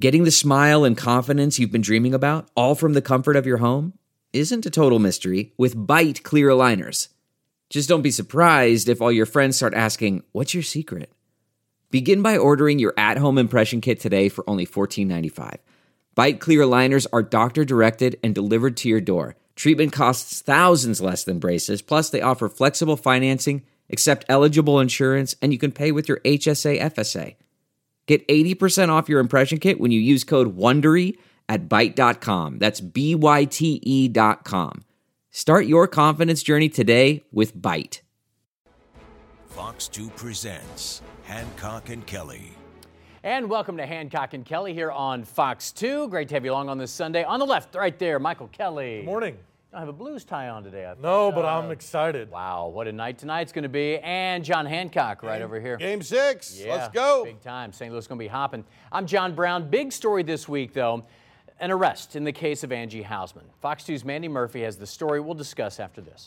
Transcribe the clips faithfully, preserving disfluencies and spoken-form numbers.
Getting the smile and confidence you've been dreaming about, all from the comfort of your home, isn't a total mystery with Byte clear aligners. Just don't be surprised if all your friends start asking, "What's your secret?" Begin by ordering your at-home impression kit today for only fourteen ninety-five. Byte clear aligners are doctor-directed and delivered to your door. Treatment costs thousands less than braces, plus they offer flexible financing, accept eligible insurance, and you can pay with your H S A F S A. Get eighty percent off your impression kit when you use code WONDERY at byte dot com. That's B Y T E dot com. Start your confidence journey today with Byte. Fox two presents Hancock and Kelly. And welcome to Hancock and Kelly here on Fox two. Great to have you along on this Sunday. On the left, right there, Michael Kelly. Good morning. I have a blues tie on today. I no, but uh, I'm excited. Wow, what a night tonight's going to be. And John Hancock right game, over here. Game six. Yeah, let's go. Big time. Saint Louis going to be hopping. I'm John Brown. Big story this week, though. An arrest in the case of Angie Hausman. Fox two's Mandy Murphy has the story we'll discuss after this.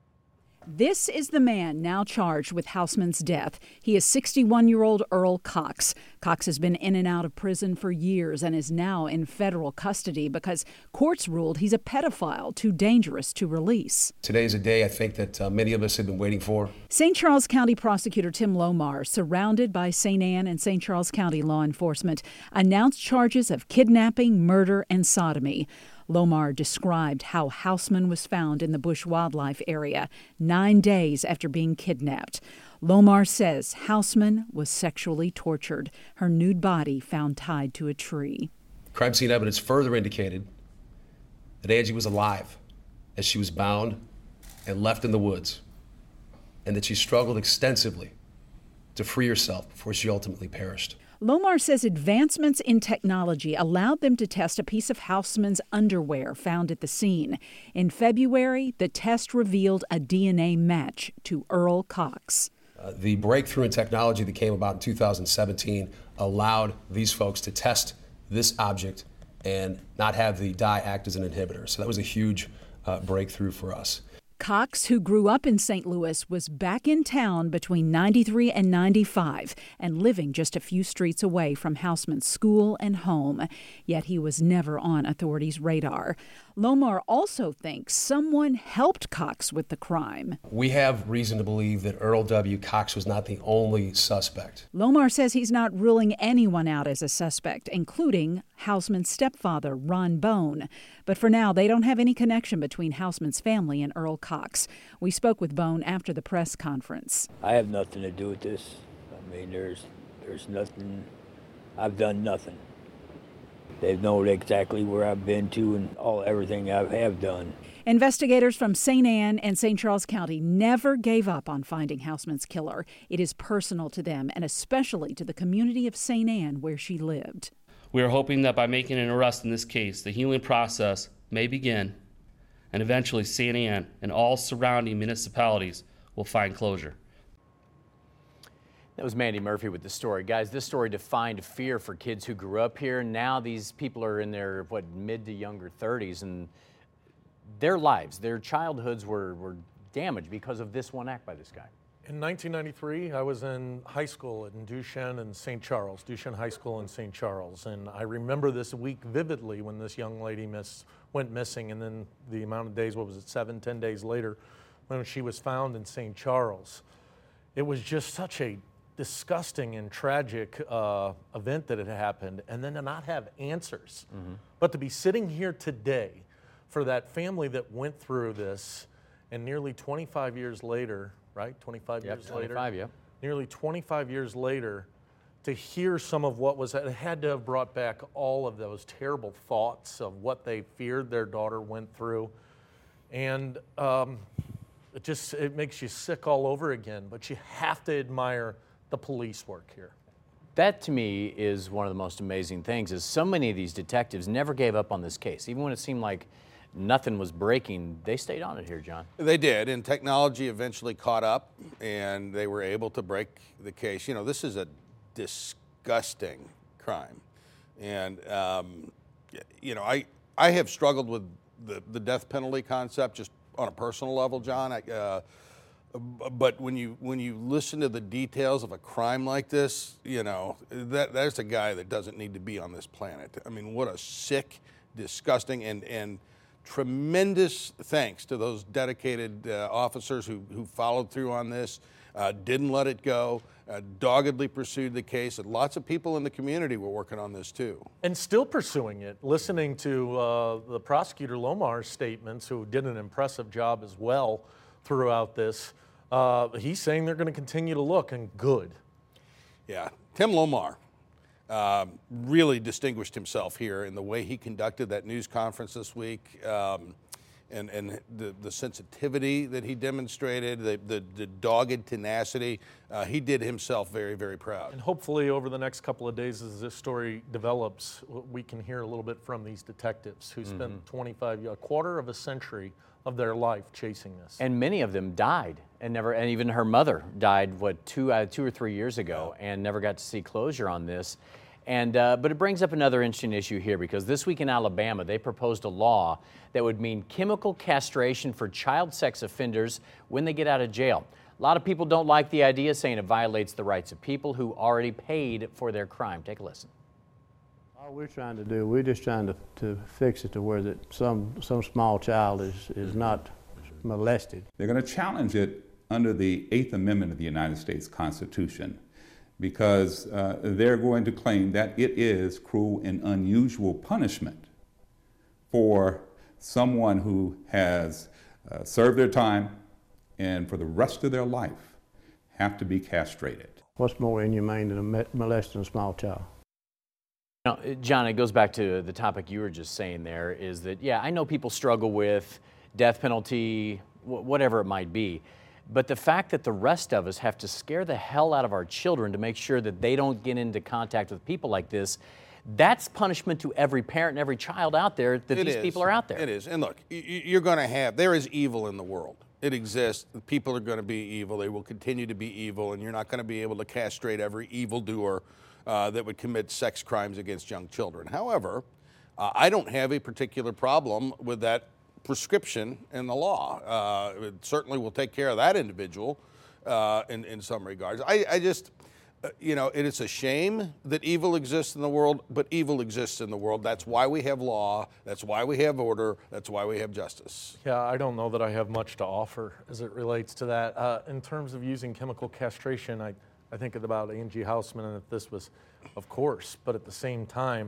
This is the man now charged with Hausman's death. He is sixty-one-year-old Earl Cox. Cox has been in and out of prison for years and is now in federal custody because courts ruled he's a pedophile too dangerous to release. Today's a day I think that uh, many of us have been waiting for. Saint Charles County Prosecutor Tim Lomar, surrounded by Saint Anne and Saint Charles County law enforcement, announced charges of kidnapping, murder, and sodomy. Lomar described how Hausman was found in the Bush Wildlife Area nine days after being kidnapped. Lomar says Hausman was sexually tortured, her nude body found tied to a tree. Crime scene evidence further indicated that Angie was alive as she was bound and left in the woods, and that she struggled extensively to free herself before she ultimately perished. Lomar says advancements in technology allowed them to test a piece of Hausman's underwear found at the scene. In February, the test revealed a D N A match to Earl Cox. Uh, the breakthrough in technology that came about in two thousand seventeen allowed these folks to test this object and not have the dye act as an inhibitor. So that was a huge uh, breakthrough for us. Cox, who grew up in Saint Louis, was back in town between ninety-three and ninety-five and living just a few streets away from Hausman's school and home. Yet he was never on authorities' radar. Lomar also thinks someone helped Cox with the crime. We have reason to believe that Earl W. Cox was not the only suspect. Lomar says he's not ruling anyone out as a suspect, including Hausman's stepfather, Ron Bone. But for now, they don't have any connection between Hausman's family and Earl Cox. We spoke with Bone after the press conference. I have nothing to do with this. I mean, there's there's nothing. I've done nothing. They know exactly where I've been to and all everything I have done. Investigators from Saint Anne and Saint Charles County never gave up on finding Hausman's killer. It is personal to them and especially to the community of Saint Anne where she lived. We are hoping that by making an arrest in this case, the healing process may begin and eventually Saint Anne and all surrounding municipalities will find closure. That was Mandy Murphy with the story. Guys, this story defined fear for kids who grew up here. Now these people are in their, what, mid to younger thirties, and their lives, their childhoods were, were damaged because of this one act by this guy. In nineteen ninety-three, I was in high school in Duchesne and Saint Charles, Duchesne High School in Saint Charles, and I remember this week vividly when this young lady miss, went missing, and then the amount of days, what was it, seven, ten days later, when she was found in Saint Charles. It was just such a disgusting and tragic uh, event that had happened, and then to not have answers. Mm-hmm. But to be sitting here today for that family that went through this, and nearly twenty-five years later, right? twenty-five Yep, years twenty-five, later. Yep. Nearly twenty-five years later, to hear some of what was, it had to have brought back all of those terrible thoughts of what they feared their daughter went through. And um, it just, it makes you sick all over again, but you have to admire the police work here. That to me is one of the most amazing things, is so many of these detectives never gave up on this case. Even when it seemed like nothing was breaking, they stayed on it here, John. They did, and technology eventually caught up, and they were able to break the case. You know, this is a disgusting crime. And, um, you know, I, I have struggled with the, the death penalty concept just on a personal level, John. I, uh, But when you when you listen to the details of a crime like this, you know, that that's a guy that doesn't need to be on this planet. I mean, what a sick, disgusting, and and tremendous thanks to those dedicated uh, officers who who followed through on this, uh, didn't let it go, uh, doggedly pursued the case, and lots of people in the community were working on this too. And still pursuing it. Listening to uh, the prosecutor Lomar's statements, who did an impressive job as well throughout this. Uh, he's saying they're going to continue to look, and good. Yeah, Tim Lomar um, really distinguished himself here in the way he conducted that news conference this week, um, and, and the, the sensitivity that he demonstrated, the, the, the dogged tenacity. Uh, he did himself very, very proud. And hopefully over the next couple of days as this story develops, we can hear a little bit from these detectives who spent mm-hmm. twenty-five, a quarter of a century of their life chasing this. And many of them died and never, and even her mother died, what, two, uh, two or three years ago and never got to see closure on this. And, uh, but it brings up another interesting issue here, because this week in Alabama, they proposed a law that would mean chemical castration for child sex offenders when they get out of jail. A lot of people don't like the idea, saying it violates the rights of people who already paid for their crime. Take a listen. All we're trying to do, we're just trying to, to fix it to where that some, some small child is, is not molested. They're going to challenge it under the Eighth Amendment of the United States Constitution, because uh, they're going to claim that it is cruel and unusual punishment for someone who has uh, served their time and for the rest of their life have to be castrated. What's more inhumane than molesting a small child? Now, John, it goes back to the topic you were just saying there, is that, yeah, I know people struggle with death penalty, whatever it might be, but the fact that the rest of us have to scare the hell out of our children to make sure that they don't get into contact with people like this, that's punishment to every parent and every child out there, that it these is. people are out there. It is. And look, you're going to have, there is evil in the world. It exists. People are going to be evil. They will continue to be evil, and you're not going to be able to castrate every evildoer Uh, that would commit sex crimes against young children. However, uh, I don't have a particular problem with that prescription in the law. Uh, it certainly will take care of that individual uh, in, in some regards. I, I just, uh, you know, it is a shame that evil exists in the world, but evil exists in the world. That's why we have law. That's why we have order. That's why we have justice. Yeah, I don't know that I have much to offer as it relates to that. Uh, in terms of using chemical castration, I I think about Angie Hausman, and if this was, of course, but at the same time,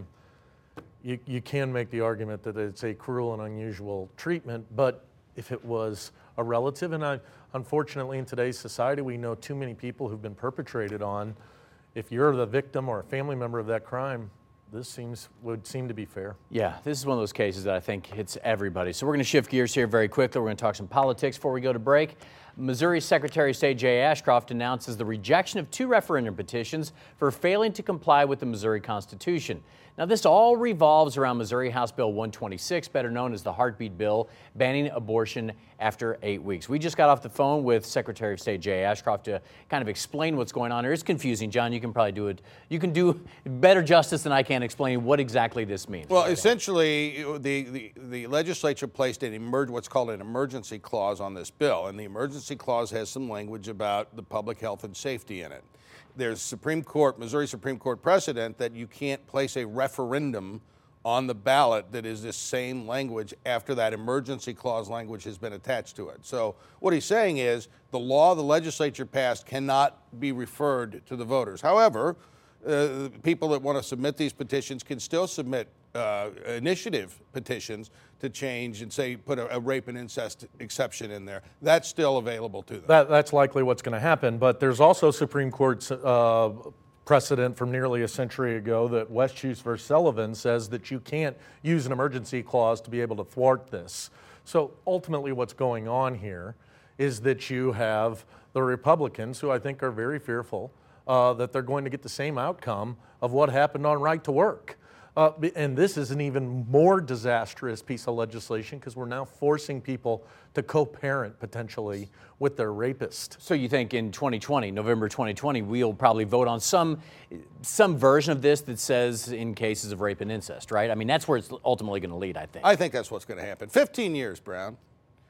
you, you can make the argument that it's a cruel and unusual treatment, but if it was a relative, and I, unfortunately in today's society, we know too many people who've been perpetrated on, if you're the victim or a family member of that crime, this seems would seem to be fair. Yeah, this is one of those cases that I think hits everybody. So we're going to shift gears here very quickly. We're going to talk some politics before we go to break. Missouri Secretary of State Jay Ashcroft announces the rejection of two referendum petitions for failing to comply with the Missouri Constitution. Now, this all revolves around Missouri House Bill one twenty-six, better known as the Heartbeat Bill, banning abortion after eight weeks. We just got off the phone with Secretary of State Jay Ashcroft to kind of explain what's going on here. It's confusing, John. You can probably do it. You can do better justice than I can explaining what exactly this means. Well, essentially, the, the, the legislature placed an emerg- what's called an emergency clause on this bill, and the emergency clause has some language about the public health and safety in it. There's Supreme Court, Missouri Supreme Court precedent that you can't place a referendum on the ballot that is this same language after that emergency clause language has been attached to it. So what he's saying is the law the legislature passed cannot be referred to the voters. However, uh, people that want to submit these petitions can still submit uh, initiative petitions to change and say put a, a rape and incest exception in there. That's still available to them. That, that's likely what's going to happen, but there's also Supreme Court's uh, precedent from nearly a century ago that Westchuse versus Sullivan says that you can't use an emergency clause to be able to thwart this. So ultimately what's going on here is that you have the Republicans, who I think are very fearful uh, that they're going to get the same outcome of what happened on right to work. Uh, and this is an even more disastrous piece of legislation because we're now forcing people to co-parent potentially with their rapist. So you think in twenty twenty, November twenty twenty, we'll probably vote on some some version of this that says in cases of rape and incest, right? I mean, that's where it's ultimately going to lead, I think. I think that's what's going to happen. fifteen years, Brown.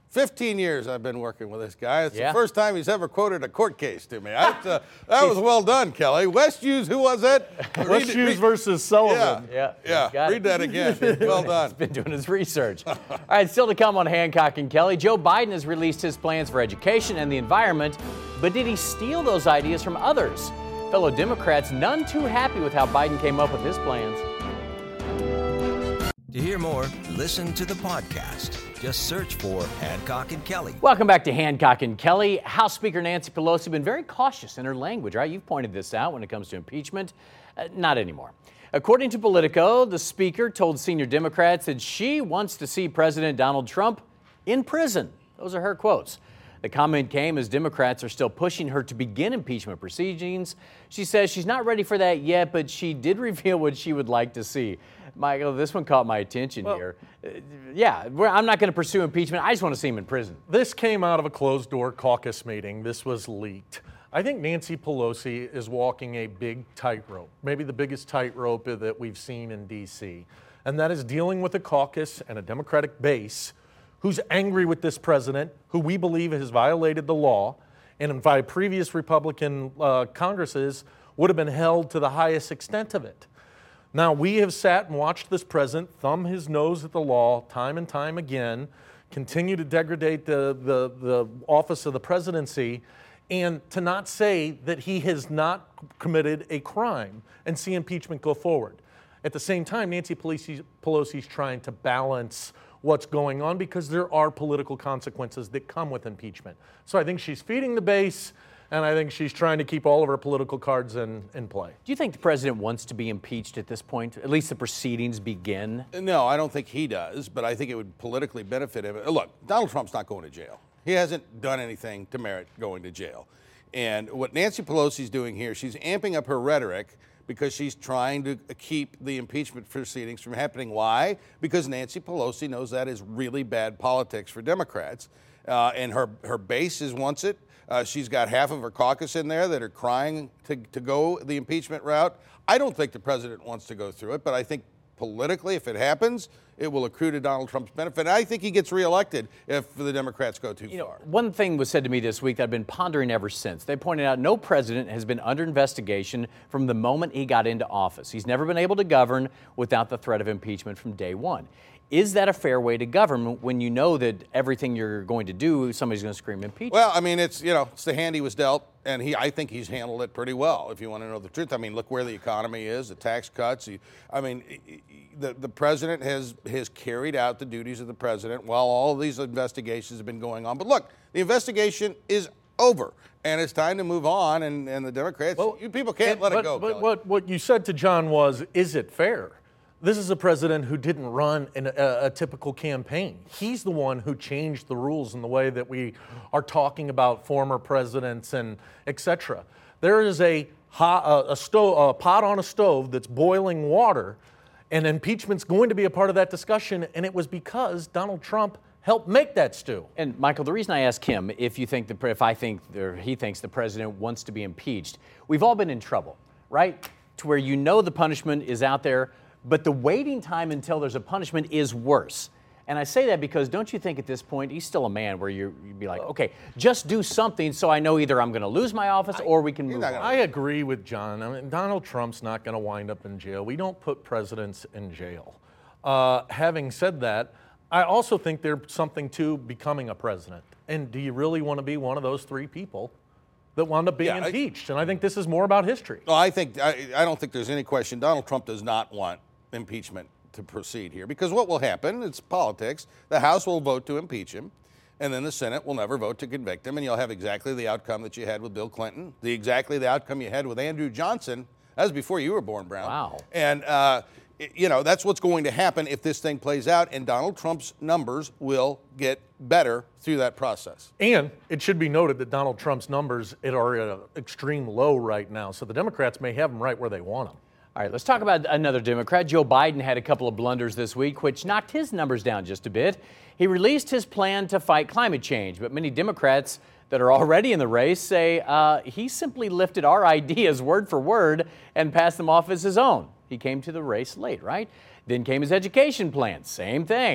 fifteen years I've been working with this guy. It's Yeah. the first time he's ever quoted a court case to me. I, uh, that was well done, Kelly. West Hughes, who was that? West Hughes versus Sullivan. Yeah, Yeah, yeah. got Read it. that again. Well done. He's been doing his research. All right, still to come on Hancock and Kelly. Joe Biden has released his plans for education and the environment, but did he steal those ideas from others? Fellow Democrats, none too happy with how Biden came up with his plans. To hear more, listen to the podcast. Just search for Hancock and Kelly. Welcome back to Hancock and Kelly. House Speaker Nancy Pelosi has been very cautious in her language, right? You've pointed this out when it comes to impeachment. Uh, not anymore. According to Politico, the Speaker told senior Democrats that she wants to see President Donald Trump in prison. Those are her quotes. The comment came as Democrats are still pushing her to begin impeachment proceedings. She says she's not ready for that yet, but she did reveal what she would like to see. Michael, this one caught my attention well, here. Uh, yeah, we're, I'm not going to pursue impeachment. I just want to see him in prison. This came out of a closed-door caucus meeting. This was leaked. I think Nancy Pelosi is walking a big tightrope, maybe the biggest tightrope that we've seen in D C, and that is dealing with a caucus and a Democratic base who's angry with this president, who we believe has violated the law, and by previous Republican uh, Congresses would have been held to the highest extent of it. Now, we have sat and watched this president thumb his nose at the law time and time again, continue to degrade the, the, the office of the presidency, and to not say that he has not committed a crime and see impeachment go forward. At the same time, Nancy Pelosi, Pelosi's trying to balance what's going on because there are political consequences that come with impeachment. So I think she's feeding the base, and I think she's trying to keep all of her political cards in, in play. Do you think the president wants to be impeached at this point? At least the proceedings begin? No, I don't think he does, but I think it would politically benefit him. Look, Donald Trump's not going to jail. He hasn't done anything to merit going to jail. And what Nancy Pelosi's doing here, she's amping up her rhetoric because she's trying to keep the impeachment proceedings from happening. Why? Because Nancy Pelosi knows that is really bad politics for Democrats. Uh, and her, her base is wants it. Uh, she's got half of her caucus in there that are crying to, to go the impeachment route. I don't think the president wants to go through it, but I think politically, if it happens, it will accrue to Donald Trump's benefit. And I think he gets reelected if the Democrats go too you far. Know, one thing was said to me this week that I've been pondering ever since. They pointed out no president has been under investigation from the moment he got into office. He's never been able to govern without the threat of impeachment from day one. Is that a fair way to govern when you know that everything you're going to do, somebody's going to scream impeachment? Well, I mean, it's, you know, it's the hand he was dealt, and he, I think he's handled it pretty well, if you want to know the truth. I mean, look where the economy is, the tax cuts. He, I mean, the, the president has, has carried out the duties of the president while all of these investigations have been going on. But look, the investigation is over, and it's time to move on, and, and the Democrats, well, you people can't let but, it go. But Kelly. what, what you said to John was, is it fair? This is a president who didn't run in a, a typical campaign. He's the one who changed the rules in the way that we are talking about former presidents and et cetera. There is a, hot, a, a, stove, a pot on a stove that's boiling water, and impeachment's going to be a part of that discussion, and it was because Donald Trump helped make that stew. And Michael, the reason I ask him if you think the, if I think or he thinks the president wants to be impeached, we've all been in trouble, right? To where you know the punishment is out there, but the waiting time until there's a punishment is worse. And I say that because don't you think at this point, he's still a man where you, you'd be like, okay, just do something so I know either I'm going to lose my office or we can move on. I agree with John. I mean, Donald Trump's not going to wind up in jail. We don't put presidents in jail. Uh, having said that, I also think there's something to becoming a president. And do you really want to be one of those three people that wound up being Yeah, impeached? I, and I think this is more about history. Well, I think I, I don't think there's any question. Donald Trump does not want impeachment to proceed here because what will happen, it's politics, the House will vote to impeach him, and then the Senate will never vote to convict him, and you'll have exactly the outcome that you had with Bill Clinton, the exactly the outcome you had with Andrew Johnson. That was before you were born, Brown. Wow. And, uh, you know, that's what's going to happen if this thing plays out, and Donald Trump's numbers will get better through that process. And it should be noted that Donald Trump's numbers are at an extreme low right now, so the Democrats may have him right where they want him. All right, let's talk about another Democrat. Joe Biden had a couple of blunders this week, which knocked his numbers down just a bit. He released his plan to fight climate change, but many Democrats that are already in the race say uh, he simply lifted our ideas word for word and passed them off as his own. He came to the race late, right? Then came his education plan, same thing.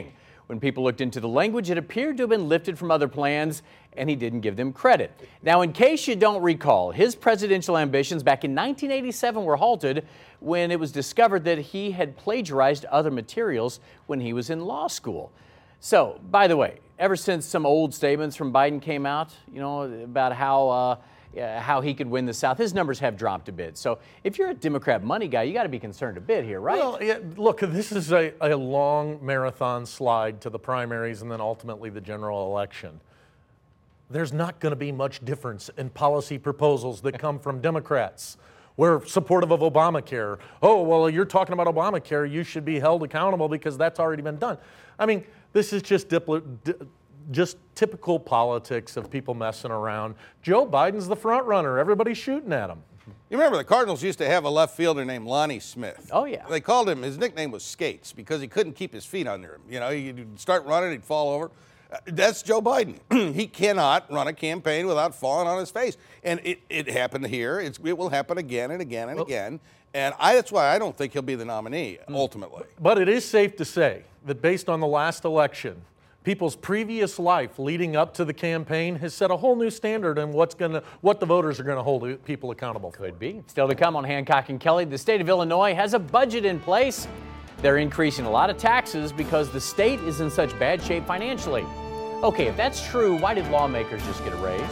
When people looked into the language, it appeared to have been lifted from other plans, and he didn't give them credit. Now, in case you don't recall, his presidential ambitions back in nineteen eighty-seven were halted when it was discovered that he had plagiarized other materials when he was in law school. So, by the way, ever since some old statements from Biden came out, you know, about how uh, uh, how he could win the South, his numbers have dropped a bit. So, if you're a Democrat money guy, you got to be concerned a bit here, right? Well, yeah, look, this is a, a long marathon slide to the primaries and then ultimately the general election. There's not going to be much difference in policy proposals that come from Democrats. We're supportive of Obamacare. Oh, well, you're talking about Obamacare. You should be held accountable because that's already been done. I mean, this is just diplo- di- just typical politics of people messing around. Joe Biden's the front runner. Everybody's shooting at him. You remember the Cardinals used to have a left fielder named Lonnie Smith. Oh, yeah. They called him, his nickname was Skates because he couldn't keep his feet under him. You know, he'd start running, he'd fall over. Uh, that's Joe Biden. He cannot run a campaign without falling on his face. And it, it happened here. It's, it will happen again and again and well, again. And I, that's why I don't think he'll be the nominee, ultimately. But it is safe to say that based on the last election, people's previous life leading up to the campaign has set a whole new standard in what's gonna, what the voters are going to hold people accountable for. Could be. Still to come on Hancock and Kelly, the state of Illinois has a budget in place. They're increasing a lot of taxes because the state is in such bad shape financially. Okay, if that's true, why did lawmakers just get a raise?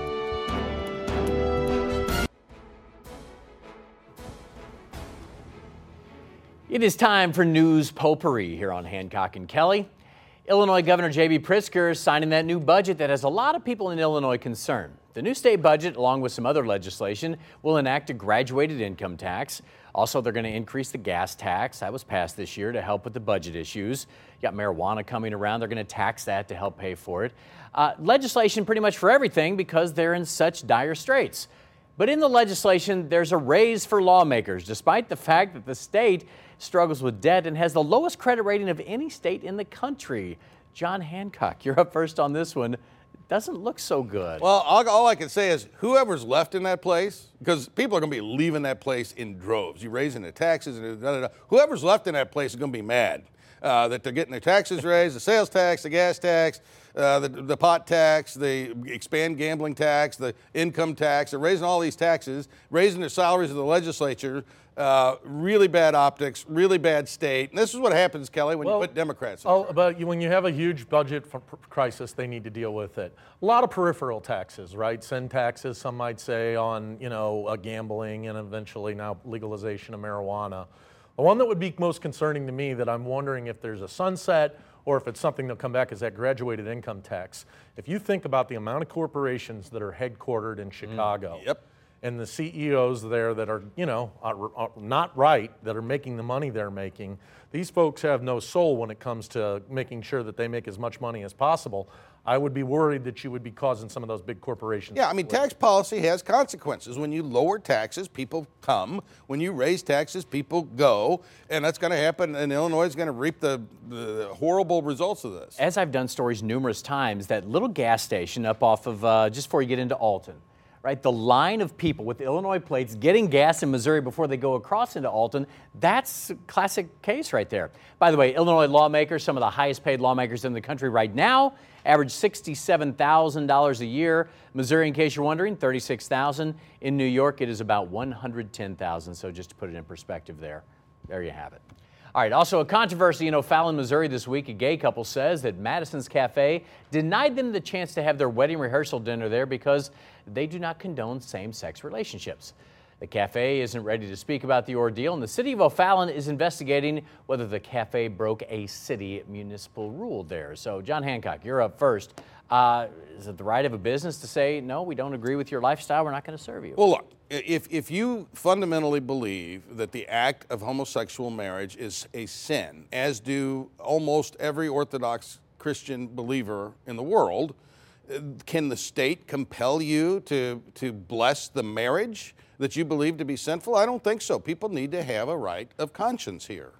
It is time for news potpourri here on Hancock and Kelly. Illinois Governor J B Pritzker is signing that new budget that has a lot of people in Illinois concerned. The new state budget, along with some other legislation, will enact a graduated income tax. Also, they're going to increase the gas tax. That was passed this year to help with the budget issues. You got marijuana coming around. They're going to tax that to help pay for it. Uh, legislation pretty much for everything because they're in such dire straits. But in the legislation, there's a raise for lawmakers, despite the fact that the state struggles with debt and has the lowest credit rating of any state in the country. John Hancock, you're up first on this one. Doesn't look so good. Well, all, all I can say is whoever's left in that place, because people are going to be leaving that place in droves. You're raising the taxes, and da, da, da. Whoever's left in that place is going to be mad uh, that they're getting their taxes raised, the sales tax, the gas tax, uh, the, the pot tax, the expand gambling tax, the income tax. They're raising all these taxes, raising the salaries of the legislature. Uh, really bad optics, really bad state. And this is what happens, Kelly, when well, you put Democrats in oh, But you, when you have a huge budget for crisis, they need to deal with it. A lot of peripheral taxes, right? Sin taxes, some might say, on, you know, uh, gambling and eventually now legalization of marijuana. The one that would be most concerning to me that I'm wondering if there's a sunset or if it's something that'll come back is that graduated income tax. If you think about the amount of corporations that are headquartered in Chicago. Mm, yep. And the C E Os there that are, you know, are, are not right, that are making the money they're making, these folks have no soul when it comes to making sure that they make as much money as possible. I would be worried that you would be causing some of those big corporations. Yeah, I mean, tax policy has consequences. When you lower taxes, people come. When you raise taxes, people go. And that's going to happen, and Illinois is going to reap the, the horrible results of this. As I've done stories numerous times, that little gas station up off of, uh, just before you get into Alton, right, the line of people with Illinois plates getting gas in Missouri before they go across into Alton, that's a classic case right there. By the way, Illinois lawmakers, some of the highest paid lawmakers in the country right now, average sixty-seven thousand dollars a year. Missouri, in case you're wondering, thirty-six thousand dollars. In New York, it is about one hundred ten thousand dollars. So just to put it in perspective there, there you have it. All right, also a controversy in O'Fallon, Missouri this week. A gay couple says that Madison's Cafe denied them the chance to have their wedding rehearsal dinner there because they do not condone same-sex relationships. The cafe isn't ready to speak about the ordeal, and the city of O'Fallon is investigating whether the cafe broke a city municipal rule there. So, John Hancock, you're up first. Uh, is it the right of a business to say, no, we don't agree with your lifestyle, we're not going to serve you? Well, look, if, if you fundamentally believe that the act of homosexual marriage is a sin, as do almost every Orthodox Christian believer in the world, can the state compel you to, to bless the marriage that you believe to be sinful? I don't think so. People need to have a right of conscience here.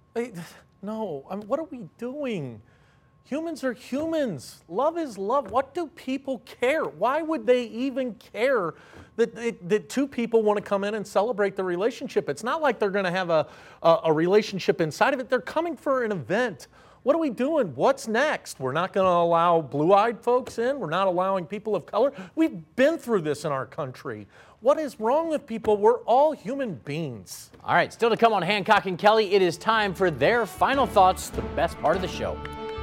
No, I mean, what are we doing? Humans are humans. Love is love. What do people care? Why would they even care that, that, that two people want to come in and celebrate the relationship? It's not like they're going to have a, a, a relationship inside of it. They're coming for an event. What are we doing? What's next? We're not going to allow blue-eyed folks in. We're not allowing people of color. We've been through this in our country. What is wrong with people? We're all human beings. All right, still to come on Hancock and Kelly, it is time for their final thoughts, the best part of the show.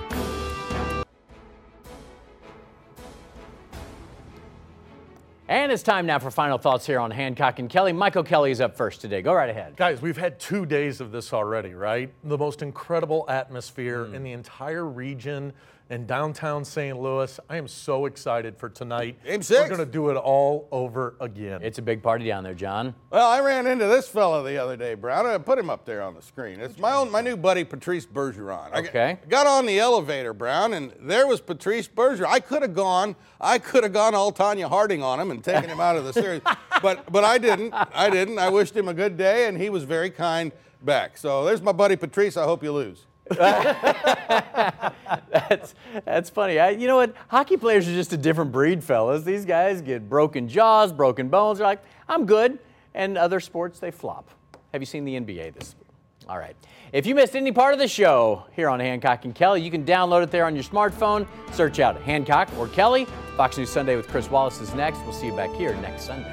And it's time now for final thoughts here on Hancock and Kelly. Michael Kelly is up first today. Go right ahead. Guys, we've had two days of this already, right? The most incredible atmosphere Mm. in the entire region in downtown Saint Louis. I am so excited for tonight. Game six. We're going to do it all over again. It's a big party down there, John. Well, I ran into this fella the other day, Brown. I put him up there on the screen. It's my own, my new buddy, Patrice Bergeron. I Okay. got on the elevator, Brown, and there was Patrice Bergeron. I could have gone, I could have gone all Tanya Harding on him and taken him out of the series, but but I didn't. I didn't. I wished him a good day, and he was very kind back. So there's my buddy Patrice. I hope you lose. that's that's funny. I, you know what? Hockey players are just a different breed, fellas. These guys get broken jaws, broken bones. They're like, I'm good. And other sports, they flop. Have you seen the N B A this week? All right. If you missed any part of the show here on Hancock and Kelly, you can download it there on your smartphone. Search out Hancock or Kelly. Fox News Sunday with Chris Wallace is next. We'll see you back here next Sunday.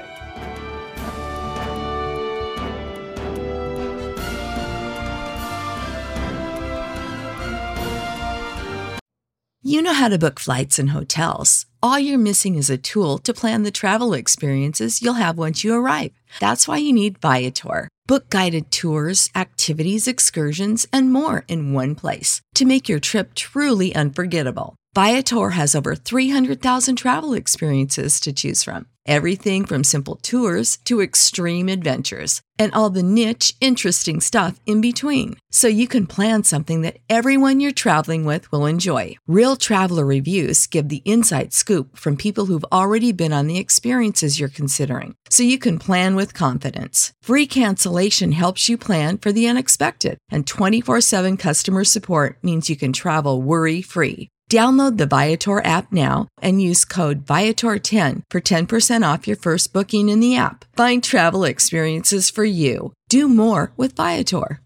You know how to book flights and hotels. All you're missing is a tool to plan the travel experiences you'll have once you arrive. That's why you need Viator. Book guided tours, activities, excursions, and more in one place to make your trip truly unforgettable. Viator has over three hundred thousand travel experiences to choose from. Everything from simple tours to extreme adventures and all the niche, interesting stuff in between. So you can plan something that everyone you're traveling with will enjoy. Real traveler reviews give the inside scoop from people who've already been on the experiences you're considering. So you can plan with confidence. Free cancellation helps you plan for the unexpected. And twenty-four seven customer support means you can travel worry-free. Download the Viator app now and use code Viator ten for ten percent off your first booking in the app. Find travel experiences for you. Do more with Viator.